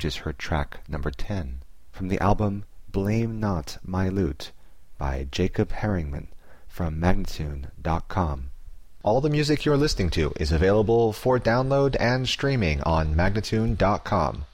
just heard track number 10 from the album Blame Not My Lute by Jacob Herringman from Magnatune.com. All the music you're listening to is available for download and streaming on Magnatune.com.